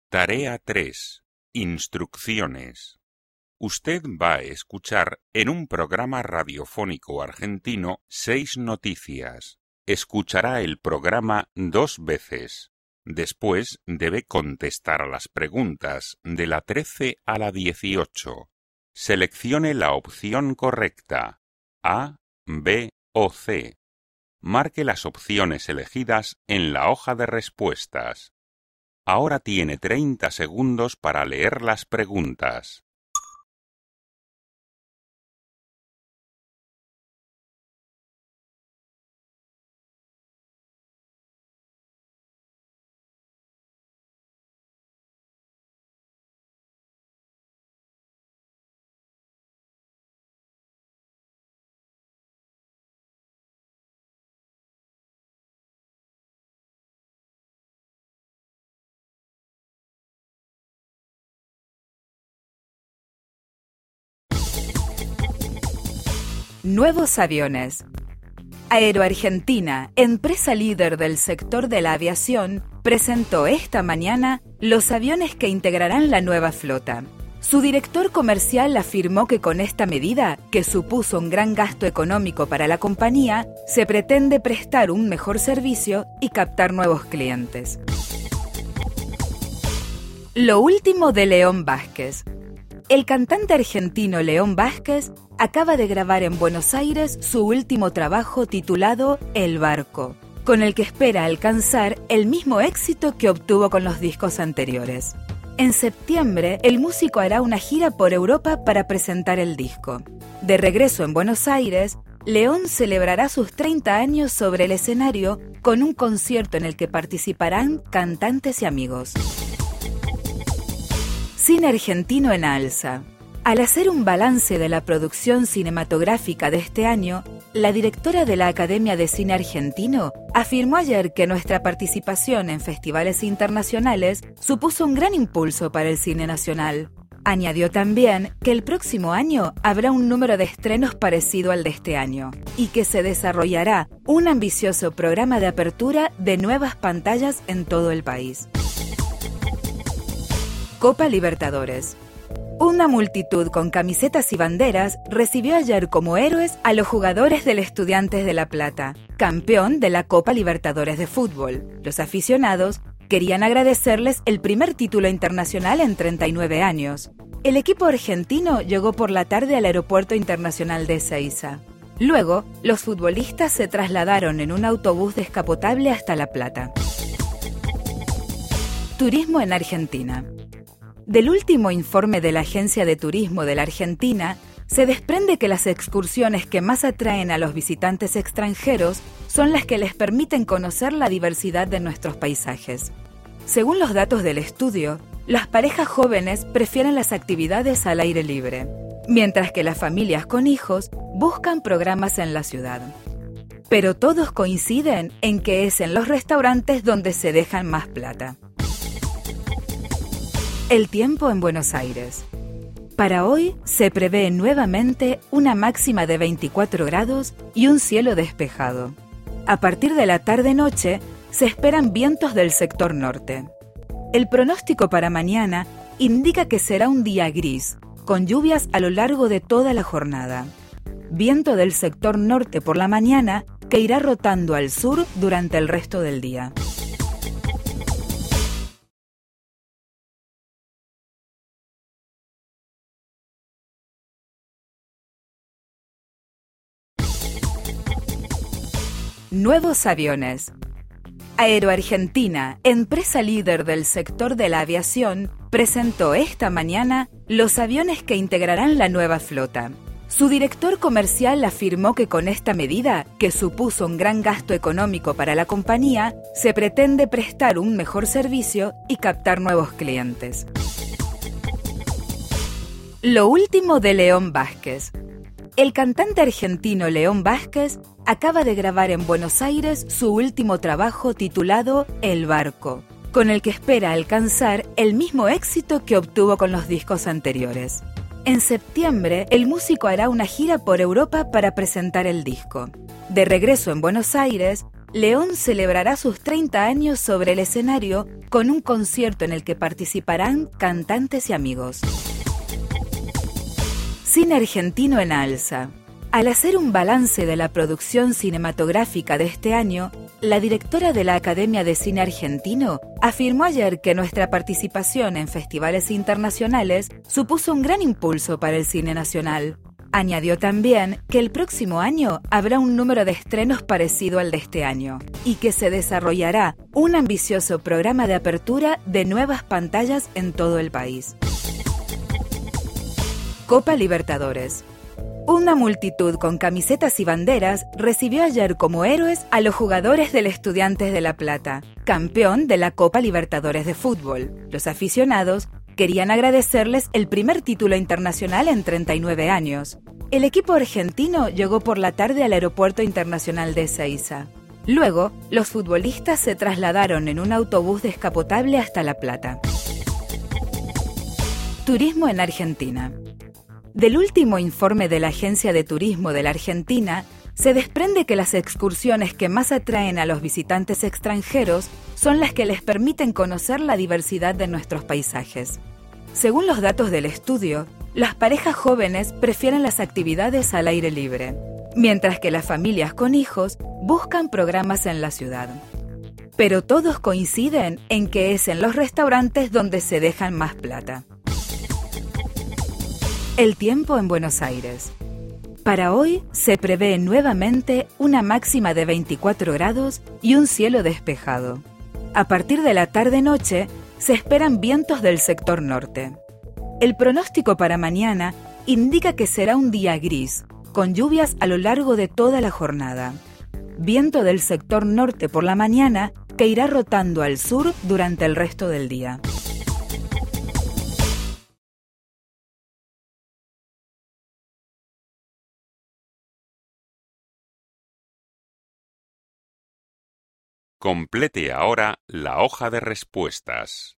Tarea 3. Instrucciones. Usted va a escuchar en un programa radiofónico argentino 6 noticias. Escuchará el programa 2 veces. Después debe contestar a las preguntas de la 13 a la 18. Seleccione la opción correcta, A, B o C. Marque las opciones elegidas en la hoja de respuestas. Ahora tiene 30 segundos para leer las preguntas. Nuevos aviones. Aeroargentina, empresa líder del sector de la aviación, presentó esta mañana los aviones que integrarán la nueva flota. Su director comercial afirmó que con esta medida, que supuso un gran gasto económico para la compañía, se pretende prestar un mejor servicio y captar nuevos clientes. Lo último de León Vázquez. El cantante argentino León Vázquez acaba de grabar en Buenos Aires su último trabajo titulado El Barco, con el que espera alcanzar el mismo éxito que obtuvo con los discos anteriores. En septiembre, el músico hará una gira por Europa para presentar el disco. De regreso en Buenos Aires, León celebrará sus 30 años sobre el escenario con un concierto en el que participarán cantantes y amigos. Cine argentino en alza. Al hacer un balance de la producción cinematográfica de este año, la directora de la Academia de Cine Argentino afirmó ayer que nuestra participación en festivales internacionales supuso un gran impulso para el cine nacional. Añadió también que el próximo año habrá un número de estrenos parecido al de este año y que se desarrollará un ambicioso programa de apertura de nuevas pantallas en todo el país. Copa Libertadores. Una multitud con camisetas y banderas recibió ayer como héroes a los jugadores del Estudiantes de La Plata, campeón de la Copa Libertadores de fútbol. Los aficionados querían agradecerles el primer título internacional en 39 años. El equipo argentino llegó por la tarde al Aeropuerto Internacional de Ezeiza. Luego, los futbolistas se trasladaron en un autobús descapotable hasta La Plata. Turismo en Argentina. Del último informe de la Agencia de Turismo de la Argentina, se desprende que las excursiones que más atraen a los visitantes extranjeros son las que les permiten conocer la diversidad de nuestros paisajes. Según los datos del estudio, las parejas jóvenes prefieren las actividades al aire libre, mientras que las familias con hijos buscan programas en la ciudad. Pero todos coinciden en que es en los restaurantes donde se dejan más plata. El tiempo en Buenos Aires. Para hoy se prevé nuevamente una máxima de 24 grados y un cielo despejado. A partir de la tarde-noche se esperan vientos del sector norte. El pronóstico para mañana indica que será un día gris, con lluvias a lo largo de toda la jornada. Viento del sector norte por la mañana que irá rotando al sur durante el resto del día. Nuevos aviones. Aeroargentina, empresa líder del sector de la aviación, presentó esta mañana los aviones que integrarán la nueva flota. Su director comercial afirmó que con esta medida, que supuso un gran gasto económico para la compañía, se pretende prestar un mejor servicio y captar nuevos clientes. Lo último de León Vázquez. El cantante argentino León Vázquez acaba de grabar en Buenos Aires su último trabajo titulado El Barco, con el que espera alcanzar el mismo éxito que obtuvo con los discos anteriores. En septiembre, el músico hará una gira por Europa para presentar el disco. De regreso en Buenos Aires, León celebrará sus 30 años sobre el escenario con un concierto en el que participarán cantantes y amigos. Cine argentino en alza. Al hacer un balance de la producción cinematográfica de este año, la directora de la Academia de Cine Argentino afirmó ayer que nuestra participación en festivales internacionales supuso un gran impulso para el cine nacional. Añadió también que el próximo año habrá un número de estrenos parecido al de este año y que se desarrollará un ambicioso programa de apertura de nuevas pantallas en todo el país. Copa Libertadores. Una multitud con camisetas y banderas recibió ayer como héroes a los jugadores del Estudiantes de La Plata, campeón de la Copa Libertadores de fútbol. Los aficionados querían agradecerles el primer título internacional en 39 años. El equipo argentino llegó por la tarde al Aeropuerto Internacional de Ezeiza. Luego, los futbolistas se trasladaron en un autobús descapotable hasta La Plata. Turismo en Argentina. Del último informe de la Agencia de Turismo de la Argentina, se desprende que las excursiones que más atraen a los visitantes extranjeros son las que les permiten conocer la diversidad de nuestros paisajes. Según los datos del estudio, las parejas jóvenes prefieren las actividades al aire libre, mientras que las familias con hijos buscan programas en la ciudad. Pero todos coinciden en que es en los restaurantes donde se dejan más plata. El tiempo en Buenos Aires. Para hoy se prevé nuevamente una máxima de 24 grados y un cielo despejado. A partir de la tarde-noche se esperan vientos del sector norte. El pronóstico para mañana indica que será un día gris, con lluvias a lo largo de toda la jornada. Viento del sector norte por la mañana que irá rotando al sur durante el resto del día. Complete ahora la hoja de respuestas.